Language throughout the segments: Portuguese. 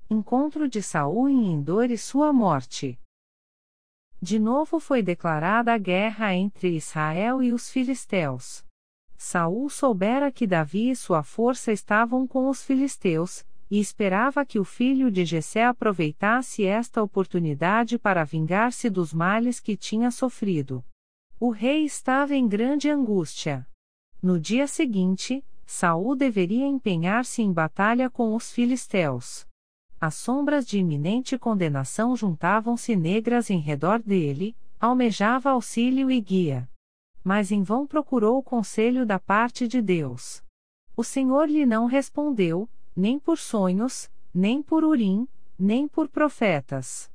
Encontro de Saul em Endor e sua morte. De novo foi declarada a guerra entre Israel e os filisteus. Saul soubera que Davi e sua força estavam com os filisteus, e esperava que o filho de Jessé aproveitasse esta oportunidade para vingar-se dos males que tinha sofrido. O rei estava em grande angústia. No dia seguinte, Saul deveria empenhar-se em batalha com os filisteus. As sombras de iminente condenação juntavam-se negras em redor dele, almejava auxílio e guia. Mas em vão procurou o conselho da parte de Deus. O Senhor lhe não respondeu, nem por sonhos, nem por Urim, nem por profetas.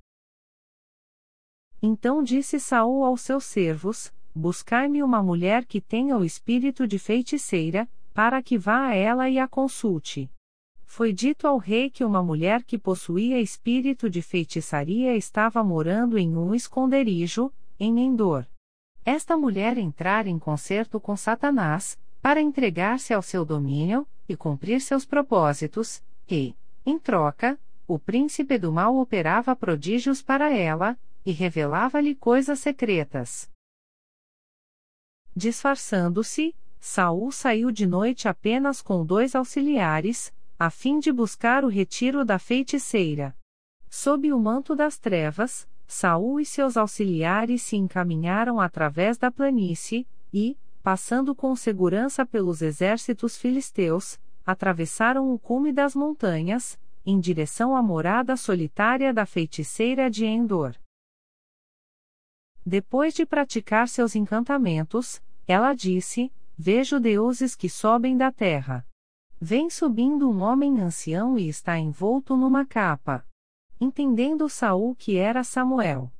Então disse Saul aos seus servos: Buscai-me uma mulher que tenha o espírito de feiticeira, para que vá a ela e a consulte. Foi dito ao rei que uma mulher que possuía espírito de feitiçaria estava morando em um esconderijo, em Endor. Esta mulher entrara em concerto com Satanás, para entregar-se ao seu domínio, e cumprir seus propósitos, e, em troca, o príncipe do mal operava prodígios para ela, e revelava-lhe coisas secretas. Disfarçando-se, Saul saiu de noite apenas com 2 auxiliares, a fim de buscar o retiro da feiticeira. Sob o manto das trevas, Saul e seus auxiliares se encaminharam através da planície, e, passando com segurança pelos exércitos filisteus, atravessaram o cume das montanhas, em direção à morada solitária da feiticeira de Endor. Depois de praticar seus encantamentos, ela disse: Vejo deuses que sobem da terra. Vem subindo um homem ancião e está envolto numa capa. Entendendo Saul que era Samuel.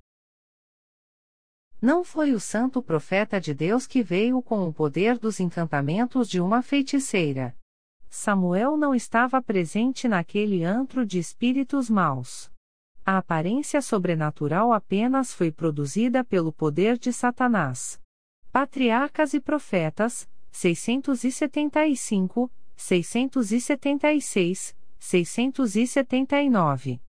Não foi o santo profeta de Deus que veio com o poder dos encantamentos de uma feiticeira. Samuel não estava presente naquele antro de espíritos maus. A aparência sobrenatural apenas foi produzida pelo poder de Satanás. Patriarcas e Profetas, 675, 676, 679.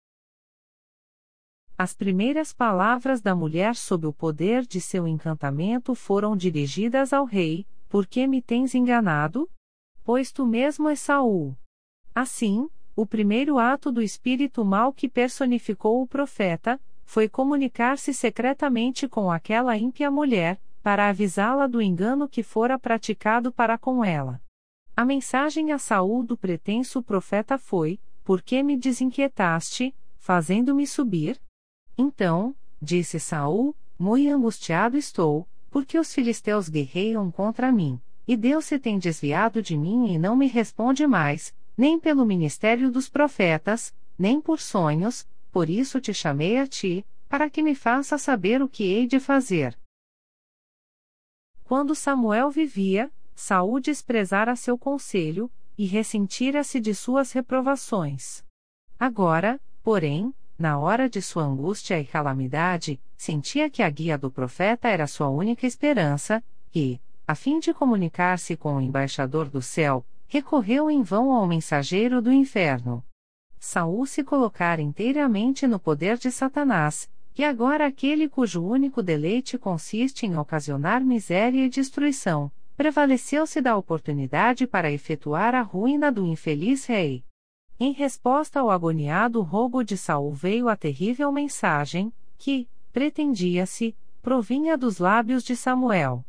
As primeiras palavras da mulher sob o poder de seu encantamento foram dirigidas ao rei: Por que me tens enganado? Pois tu mesmo és Saul. Assim, o primeiro ato do espírito mau que personificou o profeta foi comunicar-se secretamente com aquela ímpia mulher, para avisá-la do engano que fora praticado para com ela. A mensagem a Saul do pretenso profeta foi: Por que me desinquietaste, fazendo-me subir? Então, disse Saul, muito angustiado estou, porque os filisteus guerreiam contra mim, e Deus se tem desviado de mim e não me responde mais, nem pelo ministério dos profetas, nem por sonhos, por isso te chamei a ti, para que me faças saber o que hei de fazer. Quando Samuel vivia, Saul desprezara seu conselho, e ressentira-se de suas reprovações. Agora, porém, na hora de sua angústia e calamidade, sentia que a guia do profeta era sua única esperança, e, a fim de comunicar-se com o embaixador do céu, recorreu em vão ao mensageiro do inferno. Saul se colocara inteiramente no poder de Satanás, e agora aquele cujo único deleite consiste em ocasionar miséria e destruição, prevaleceu-se da oportunidade para efetuar a ruína do infeliz rei. Em resposta ao agoniado rogo de Saul veio a terrível mensagem, que, pretendia-se, provinha dos lábios de Samuel.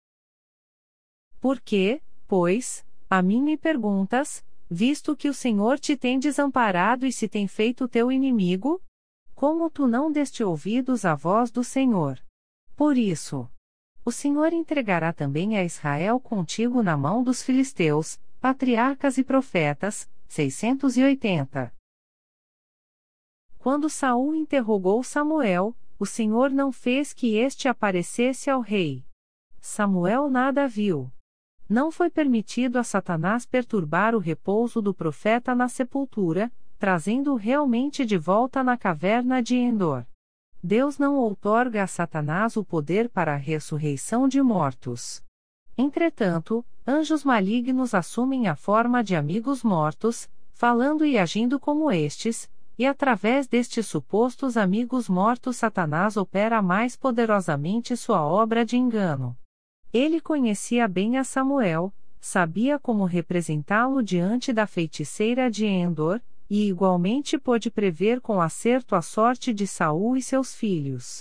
Por que, pois, a mim me perguntas, visto que o Senhor te tem desamparado e se tem feito teu inimigo? Como tu não deste ouvidos à voz do Senhor? Por isso, o Senhor entregará também a Israel contigo na mão dos filisteus, patriarcas e profetas, 680. Quando Saul interrogou Samuel, o Senhor não fez que este aparecesse ao rei. Samuel nada viu. Não foi permitido a Satanás perturbar o repouso do profeta na sepultura, trazendo-o realmente de volta na caverna de Endor. Deus não outorga a Satanás o poder para a ressurreição de mortos. Entretanto, anjos malignos assumem a forma de amigos mortos, falando e agindo como estes, E através destes supostos amigos mortos Satanás opera mais poderosamente sua obra de engano. Ele conhecia bem a Samuel, sabia como representá-lo diante da feiticeira de Endor, e igualmente pôde prever com acerto a sorte de Saul e seus filhos.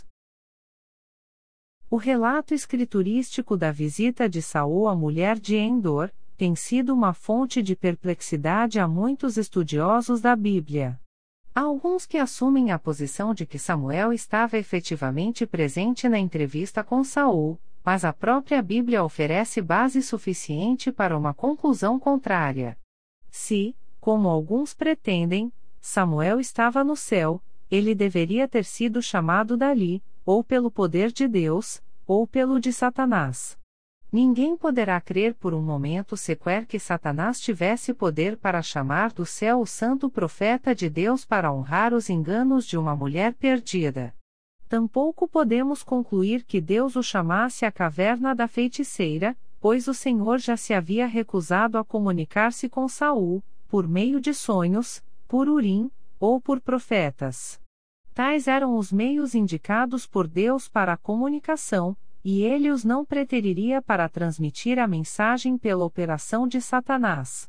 O relato escriturístico da visita de Saul à mulher de Endor tem sido uma fonte de perplexidade a muitos estudiosos da Bíblia. Há alguns que assumem a posição de que Samuel estava efetivamente presente na entrevista com Saul, mas a própria Bíblia oferece base suficiente para uma conclusão contrária. Se, como alguns pretendem, Samuel estava no céu, ele deveria ter sido chamado dali, ou pelo poder de Deus, ou pelo de Satanás. Ninguém poderá crer por um momento sequer que Satanás tivesse poder para chamar do céu o santo profeta de Deus para honrar os enganos de uma mulher perdida. Tampouco podemos concluir que Deus o chamasse à caverna da feiticeira, pois o Senhor já se havia recusado a comunicar-se com Saul, por meio de sonhos, por Urim, ou por profetas. Tais eram os meios indicados por Deus para a comunicação, e ele os não preteriria para transmitir a mensagem pela operação de Satanás.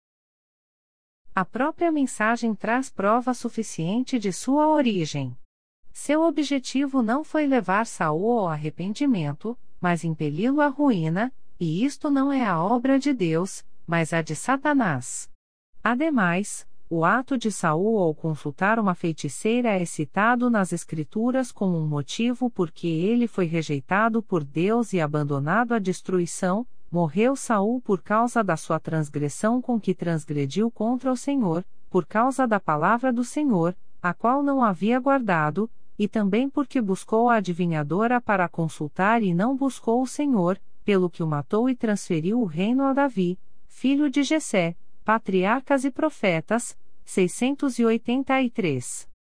A própria mensagem traz prova suficiente de sua origem. Seu objetivo não foi levar Saul ao arrependimento, mas impeli-lo à ruína, e isto não é a obra de Deus, mas a de Satanás. Ademais, o ato de Saul ao consultar uma feiticeira é citado nas Escrituras como um motivo porque ele foi rejeitado por Deus e abandonado à destruição. Morreu Saul por causa da sua transgressão com que transgrediu contra o Senhor, por causa da palavra do Senhor, a qual não havia guardado, e também porque buscou a adivinhadora para consultar e não buscou o Senhor, pelo que o matou e transferiu o reino a Davi, filho de Jessé. Patriarcas e Profetas, 683.